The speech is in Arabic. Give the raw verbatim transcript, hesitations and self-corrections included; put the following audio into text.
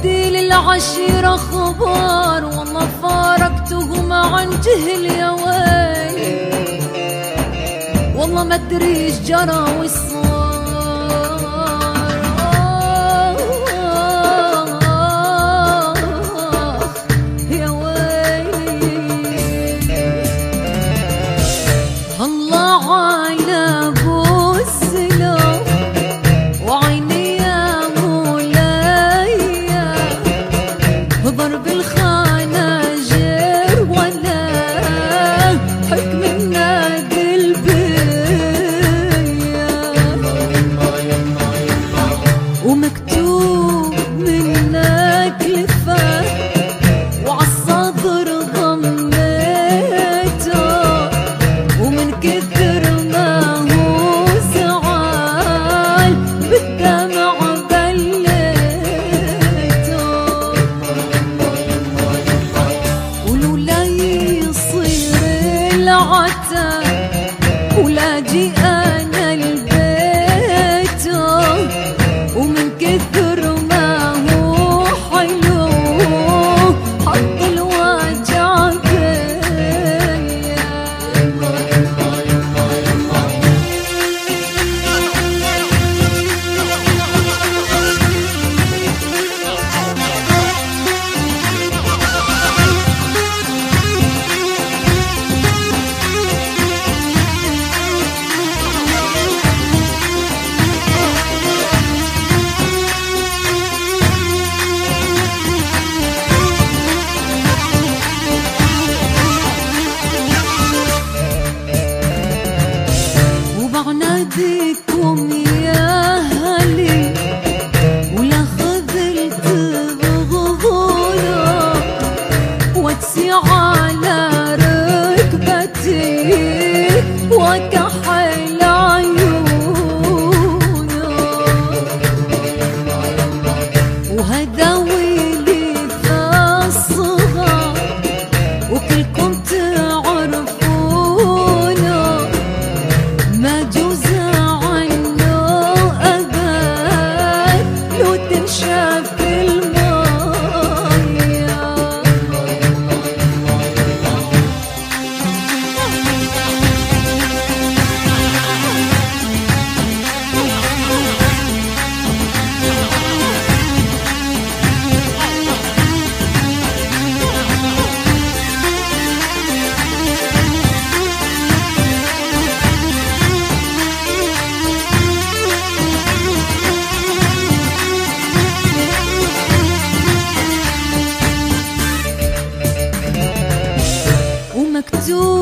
ودي للعشيرة خبر، والله فارقتهم عن جهل يا ويلي، والله ما ادري ايش جرى وش ولا جي انا البيت، ومن كثر ما هو حلو حط الوجع فيا. بعنادكم يا هلي ولا خذلت بغضونا، واتسي على ركبتي وكحل عيونا، وهداويلي في الصغر وكلكم تعرفونا، ما جوز عنه أبد لو تنشاف المايا. مكتوب